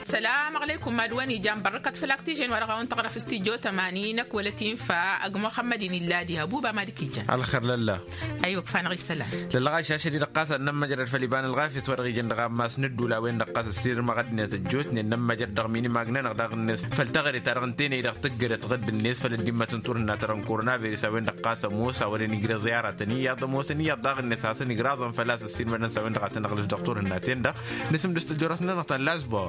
السلام عليكم مادواني جام بركة فلاكتيجين ورغون تغرف في استيجو 80 كولتين فأق محمد اللادي هبوبا مالكيجا الخير لله. أيوة كفانا غي سلام للغاية شاشة رقاصة نما جرد فليبان الغافي ورغي جندغا ما سندو لا وين رقاصة سير ما غد نتجوت نما جرد رغميني ماغنا نغدغ الناس فلتغري ترغنتين إذا تقدر تغد الناس فلديما تنطور ناترن كورونا فيروس وين رقاصة موسى ورين يجري زيارة تانية موسى نية ضاغ الناس حسن يجرازن فلاس السير من نسا وين رغت نغلش دكتور الناتين ده نسم دستجورسنا نغتن لازبا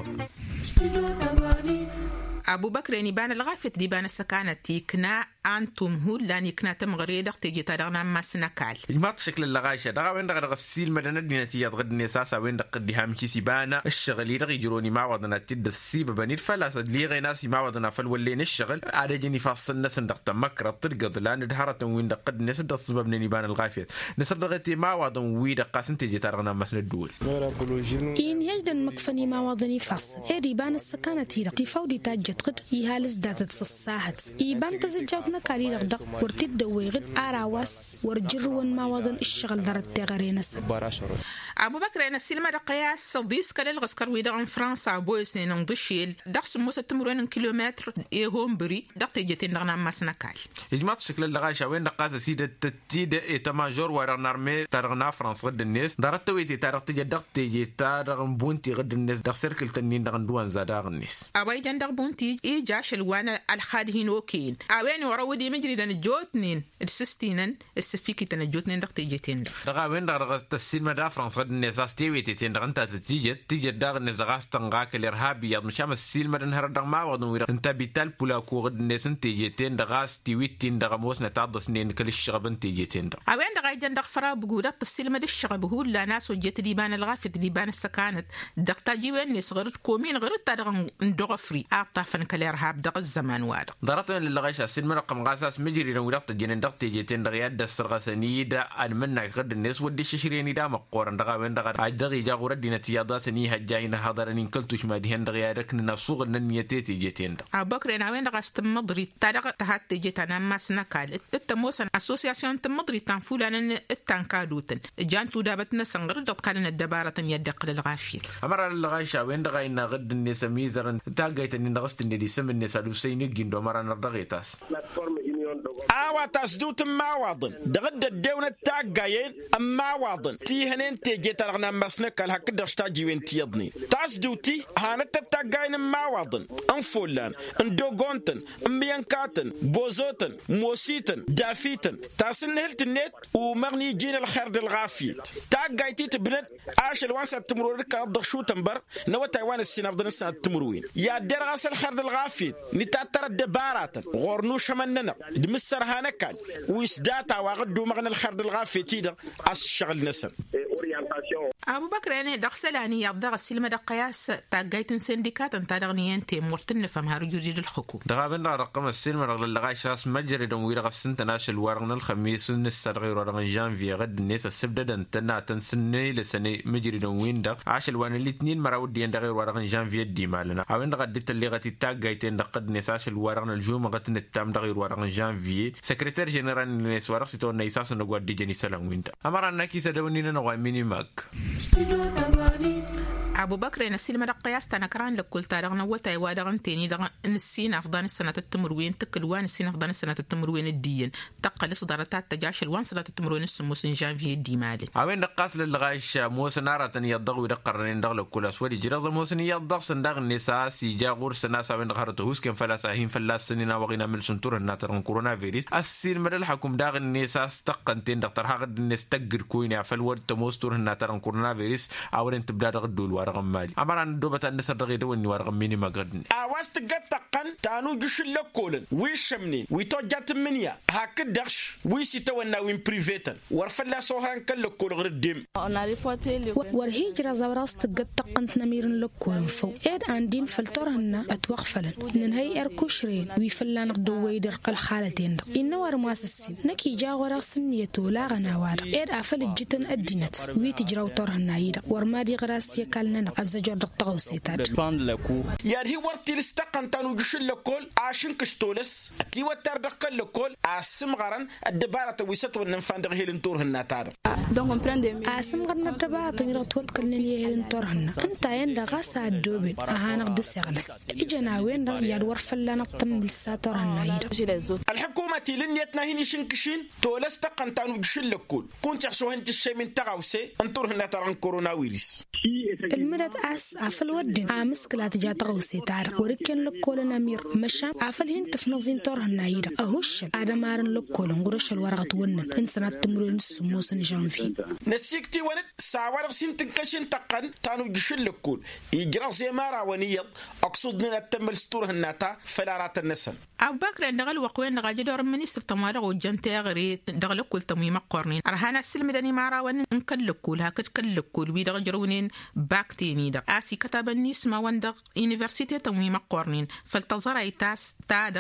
أبو بكر نبان الغافت ديبان السكانة كنا أنتم هو لاني كنا تمغريدة تيجي ترغنا ما سنكال ما شكل اللغايشة دغا وين دغا السيل مدنا دينتي غد نساسا وين دق ديها مشي سيبانا الشغل دغ يجروني ما وضنا تد السيب بني فلاس لي غي ناس ما وضنا فالولين الشغل عاد جني فاصل ناس دق تمكر طرق لان دهرت وين دق الناس دق سبب نبان الغافت نسر دغتي ما وضن وي دق سنتيجي ترغنا ما سندول إن يجدن مكفني ما وضني فاصل ديبان السكانة تفاودي تاج قد يهالس داتت الساحات يبان تزجاوتنا كاري رغدق ورتد دويغد آراواس ورجرون ما وضن الشغل درت تغرينس أبو بكر أنا السينما رقياس صديس كلا الغسكر ويدا عن فرنسا بويسنين نضشيل دقس موسى تمرين كيلومتر يهون بري دق تيجتين دغنا ما سنكال إجماع شكل اللغايشة وين دقاسة سيدة تتيد إتماجور ورا نرمي ترغنا فرنسا غد الناس درت ويتي ترغ تيجي دق تيجي ترغن بونتي غد الناس دق سيركل تنين دغن دوان زاداغ الناس أباي جندق بونتي جاش الوانا الخادهين وكين أوين ورودي مجري دنجوتنين السستينن السفيكي تنجوتنين دق تيجتين دغا وين دغ السينما دا فرنسا غد الناس استيويتي تين دغ انت تيجي دغ الناس غاستنغاك الارهابي مشام السينما دنهر دغ ما ودن وير انت بيتال بولاكو غد الناس تيجتين دغ استيويتين دغ موسنا تعضسنين كل الشغب تيجتين دغ أوين دغ جندق فرا بقودات السينما الشغب هو لا ناس وجت ديبان الغافت ديبان السكانت دغ تاجي وين ناس غرت كومين غرت دغ ندغ فري اعطافن كالارهاب دغ الزمان واد ضرطن للغاش السينما رقم غاساس مجري لو رقت جنن دغ تيجتين دغ يد السرغسني دا ان منك غد الناس ودي ششريني دا مقورن دغ وين دغ اجدغي جا غردينا تيادا سني هجاين حضرني كلتوش ما دهن دغ يادك نفسو غن نيتي تيجتين ابو بكر انا وين دغ استمضري تدغ تحت تيجتنا ما سنكال التموسن اسوسياسيون تمضري تنفولان التنكادوتن جانتو دابتنا سنغر دغ كان الدباره يدق للغافيت امر للغاش وين دغ ان غد الناس ميزرن تاغيتني نغستني دي سمن الناس لوسيني جندو مران رغيتاس awa tasdut mawadin dagda dewna tagayen mawadin ti hanen teje taragna masna kal hakda shtajiwen tiyadni tasduti hanat tagayen mawadin an fulan an dogonten miyankaten bozoten mositen dafiten tasin heltnet و مغني جين الخرد الغافيت tagayti tibnet ashel wansa tmurur ka dagshu tambar nawa taiwan السنافدن سنه تمروين يا درغس الخرد الغافيت نتاتر دبارات غورنو شمننا دمسر هانكال ويسداتا وغدو مغن الخرد الغافيتي ده الشغل نسن أبو بكر أنا دخسلاني يبدأ السلمة دقياس تاجيتن سندكات أنت دغنيان تمرتن نفهم هرجوري الحكومة. دغابنا رقم السلمة رغل اللغايشاس مجري دم ويرغ السنة ناشل ورغنا الخميس السرغي ورغن جانفي غد الناس السبدة دنتنا تنسني لسنة مجري دم وين دغ عاشل وان الاثنين مراود دين دغير ورغن جانفي الدي مالنا. أوين غدت اللي غتي تاجيتن دقد الناس عاشل ورغن الجوم غتن التام دغير ورغن جانفي سكرتير جنرال الناس ورغ ستون نيساس نقود دي جني سلام وين دا. أمرنا كيس دونينا نواميني ماك. أبو بكر نسيل مرة قياس تنكران لكل تارغنا وتايوادغن تاني دغن السين أفضان السنة التمروين تكلوان السين أفضان السنة التمروين الدين تقل صدارتات تجاشل وان سنة التمروين السموسن جانفي الدي مالي أوين دقاس للغايش موسى نارة يضغ ويدقرنين دغل كل أسودي جرازة موسى يضغ سندغ النساء سيجا غور سناسا وين دغرته هوسكن فلاساهين فلاس سننا وغينا من سنتور الناترن كورونا فيروس السين مدى الحكم داغ النساء استقنتين دكتور هاغد نستقر كوينة فالورد تموستور الناترن كورونا فيروس أولين تبدأ دغدول وارغم مالي أمران دوبة النسر دغيدو وني وارغم ميني مغردني أواست قطقن تانو جوش اللقولن ويشمني ويتوجات منيا هاكدخش ويسيتونا وين بريفيتن ورفلا صهران كاللقول غرديم ورهيجرا زوراست قطقن تنميرن لقولن فو إيد عندين فلتورهن أتوقفلن ننهي أركوشرين ويفلان غدو ويدر قل خالتين إنو ورماس السين نكي جا وراس نيتو لا غناوار إيد أفل جتن الدينت ويتجراو طورهن نايدا ورمادي غراس يكالنا كلنا أزجر دقة وسيتات يا هي ورتي لستقن تانو جشل لكل عشان كشتولس أكيد وتر دقة لكل عسم غران الدبارة ويسات ونفان دغه لنتور هناتار عسم غران الدبارة تنرتول كلنا ليه لنتورهن أنت عند غاسة الدوبين أهانا قد السغلس إجنا وين دا يدور فلنا تم لساتورهن الحكومة لنيتنا هني شنكشين تولس تقن تانو جشل لكل كنت يحسو هنت الشيء من تغاوسي انتور هناتار عن كورونا ويرس المدد أس عفل ودين عامسكلات جات غوسي تار وركن لكل نمير مشام عفل هنت في نظين تورهن نايدا أهوش آدمارن لكل نغرش الورقة ونن إنسانات تمرين السموس جانفي نسيكتي ولد ساوار سنتن كشن تقن تانو جشل لكل يجرى زي مارا ونيض أقصدنا التمل ستور هناتا فلارات النسل أبو بكر دغل وقوين دغاجي دور منيستر تمارغ وجنتي غري دغل كل تمويم قرنين رهانا السلم دني مارا ون نكلكول هكذا كلكول بي دغ جرونين باكتيني دغ اسي كتاب النسمه وندغ يونيفرسيتي تمويم قرنين فلتزر ايتاس تادغ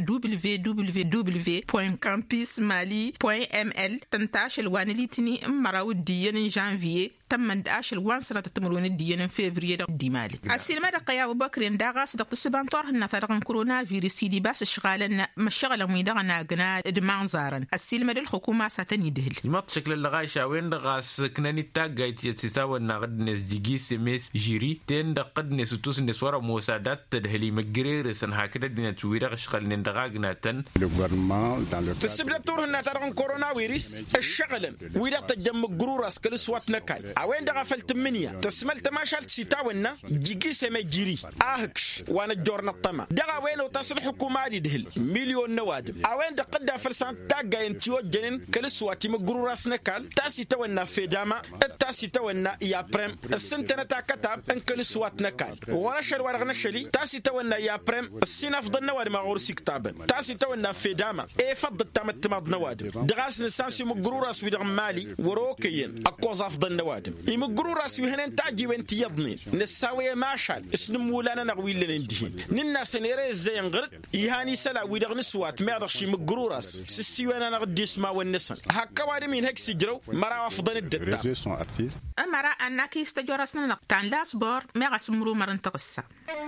www.campusmali.ml تنتاش الوانليتني مراو ديان جانفيي تم نداش الوان سنه تمرون الديان فيفري ديمالي السلمه دغ يا ابو بكر دغاس دغ تسبانتور نثرغن كورونا فيروس دي باس شغالنا مشغله ميدغنا غنا دمان زارن السلمه الحكومه ساتني دهل ما شكل اللغايشه وين دغاس كناني تاغايت يتساونا غدنس جيجي سميس جيري تين دقدنس توس نسوره موسادات تدهلي مغرير سن هكذا دينا تويرا شغل ندغاغنا تن تسبلتور نثرغن كورونا فيروس الشغل ويدا تجمع غروراس كل سوات نكال وين دغفلت منيا تسملت ما شالت سيتاونا جيجي سمي جيري اهكش وانا جورنا الطما دغا وين وتصل حكومه دهل مليون نوادم اوين دقدا فرسان تاغاين تيو جنين كل سواتي مغروراس نكال تاسي تونا فيداما تاسي تونا يا بريم السنتنا تا كتاب ان كل سوات نكال ورا شر ورغنا شلي تاسي تونا يا بريم السين افضل نواد ما غورسي كتاب تاسي تونا فيداما اي فضل تمت نوادم دغاس نسانسي مغروراس ويدغ مالي وروكيين اكوز افضل نوادم يمغروراس وهنن تاجي وانت يضنين نساوي ماشال اسم مولانا نغوي لندهين ننا سنيري زي انغرد يهاني سلا ويدغ نسوات ما يرشي مغروراس سيوانا نغدي اسما والنسن هكا وادي من هيك سجرو مرا افضل الدتا مرا انك يستجورسنا نقطان لاس بور ما غسمرو مرن تقصا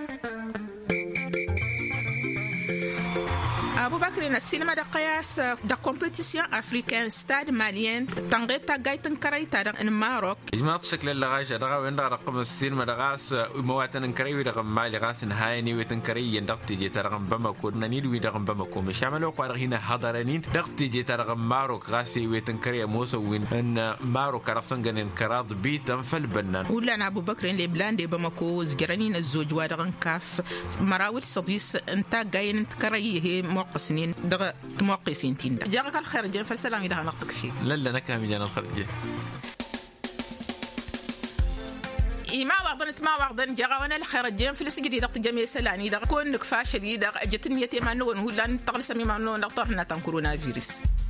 أبو بكر السينما دقياس دا كومبيتيسيون أفريكان ستاد ماليين تنغيتا جايتن كرايتا الماروك جماعة شكل اللغاية دغا وين رقم السينما دغاس مواتن كراي ودغم مالي غاس نهايني وتنكري يندقتي جي ترغم بمكو نانيد ويدغم بمكو مش عملوا قارغ هنا حضرانين دقتي جي ترغم ماروك غاسي وتنكري موسى وين ان ماروك رسنغن كراض بيتم فالبنان ولا انا ابو بكر اللي بلاندي بمكو زجرانين الزوج وادغن كاف مراوت صديس انت جاين تكري هي موقسين دغ موقسين تين جاك الخير جن فالسلام يدها نقطك فيه لا نكمل جن الخرج ما وعدنت ما وعدن جاوانا الخير جن في السجدي دق جميع سلاني دق كون نكفاش دي دق جتني يتي ما نون ولا نتقل سمي ما نون دكتور هنا كورونا فيروس